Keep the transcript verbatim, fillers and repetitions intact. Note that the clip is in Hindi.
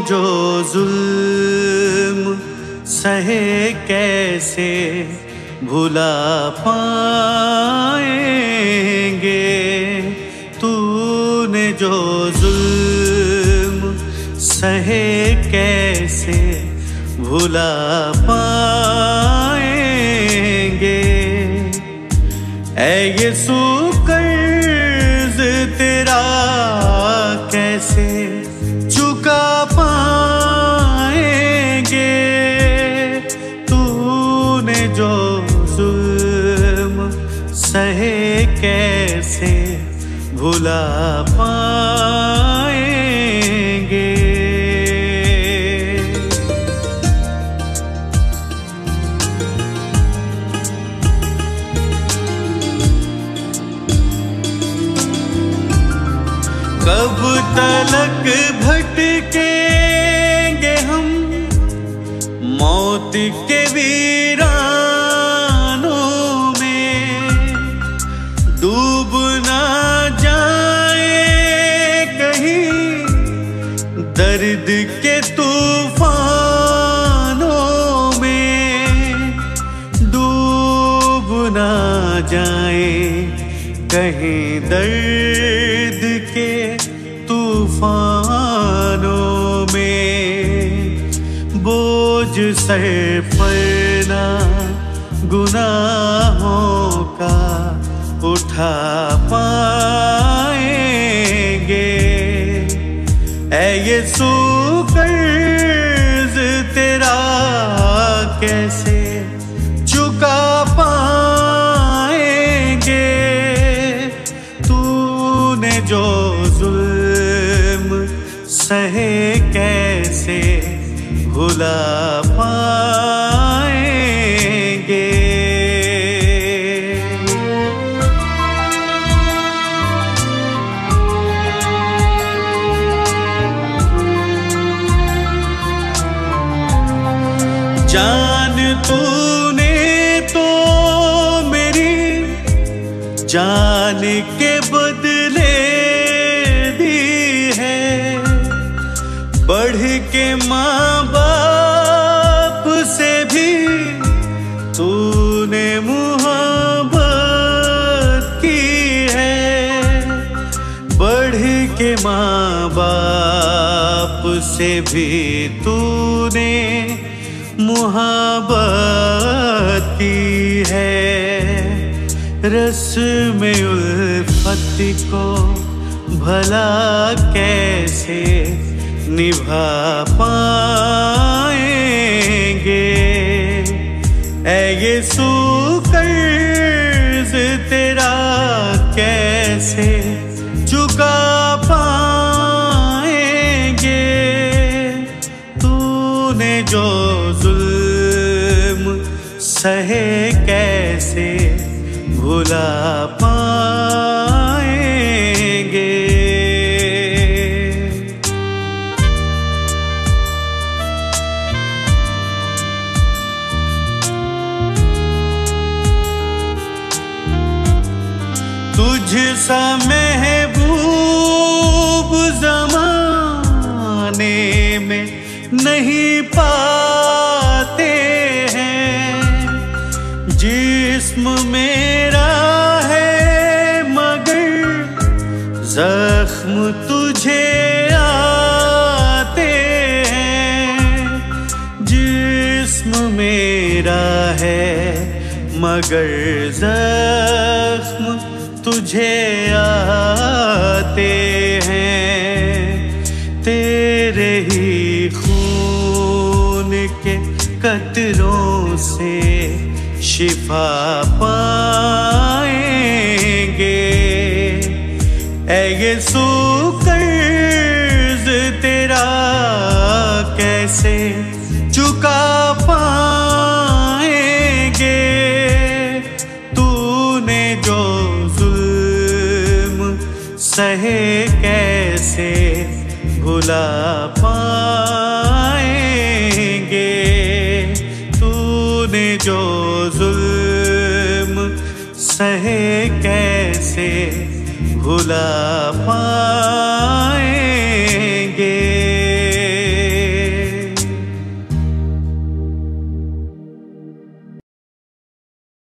जो जुल्म सहे कैसे भुला पाएंगे। तूने जो जुल्म सहे कैसे भुला पाएंगे। ऐ यीशु कर्ज तेरा कैसे चुका पाएंगे। तूने जो जुल्म सहे कैसे भुला पाएंगे। कब तलक भटकेंगे हम मौत के वीरानों में। डूब ना जाए कहीं दर्द के तूफानों में। डूब ना जाए कहीं दर्द के तूफानों में। बोझ सर पर ना गुनाहों का उठा पाएंगे। ऐ यीशु कर्ज तेरा कैसे चुका पाएंगे। तूने जो जुल्म सहे कैसे भुला पाएंगे। जान तूने तो मेरी जान के बदले दी है। बढ़ के माँ बाप से भी तूने मुहब्बत की है। बढ़ के माँ बाप से भी तूने मुहब्बत की है। रस्म उल्फत को भला कैसे निभा पाएंगे। ऐ यीशु कर्ज तेरा कैसे चुका पाएंगे। तूने जो जुल्म सहे कैसे भुला पाएंगे। तुझ सा महबूब ज़माने में नहीं पाते हैं। जिस्म मेरा है मगर जख्म तुझे आते हैं। जिस्म मेरा है मगर जख्म तुझे आते हैं। तेरे ही खून के कतरों से शिफा पाएंगे। ऐ यीशु कर्ज तेरा कैसे चुका पाएंगे। तूने जो जुल्म सहे कैसे भुला पाएंगे। तूने जो जुल्म सहे कैसे भुला पाएंगे।